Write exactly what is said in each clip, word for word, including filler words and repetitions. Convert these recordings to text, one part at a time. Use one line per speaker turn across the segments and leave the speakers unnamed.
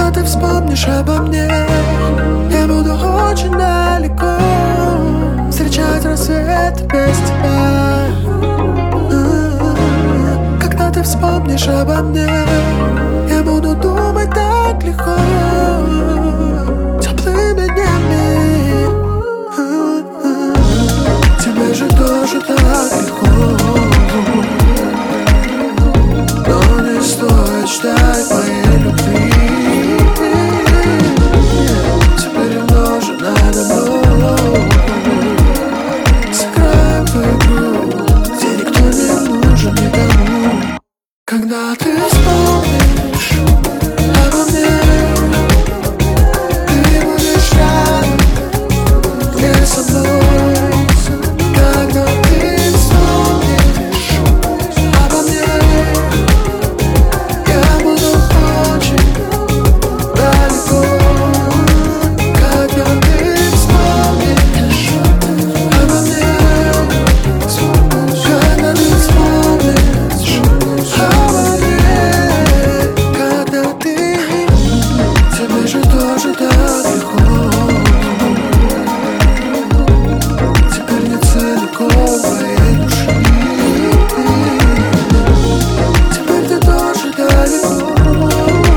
Когда ты вспомнишь обо мне, я буду очень далеко встречать рассвет без тебя. Когда ты вспомнишь обо мне, я буду думать так легко теплыми днями. Тебе же тоже так легко, но не стоит ждать моей любви. Теперь умножу надо мной, сыграем в игру, где никто не нужен никому. Когда ты вспомнишь обо мне, ты будешь рядом, где со мной. Когда ты вспомнишь обо мне, я буду очень далеко. Когда ты вспомнишь обо мне, когда ты вспомнишь обо мне, когда ты, тебе же тоже так легко. Теперь не целиком твоей души. Теперь ты тоже далеко.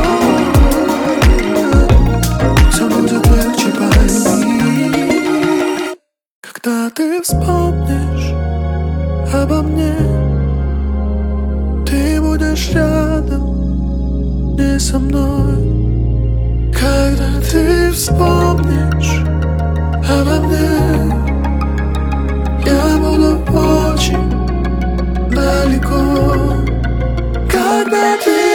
Все будет легче, пойми. Когда ты вспомнишь обо мне, ты будешь рядом, не со мной. Когда ты вспомнишь обо мне, я буду очень далеко. Когда ты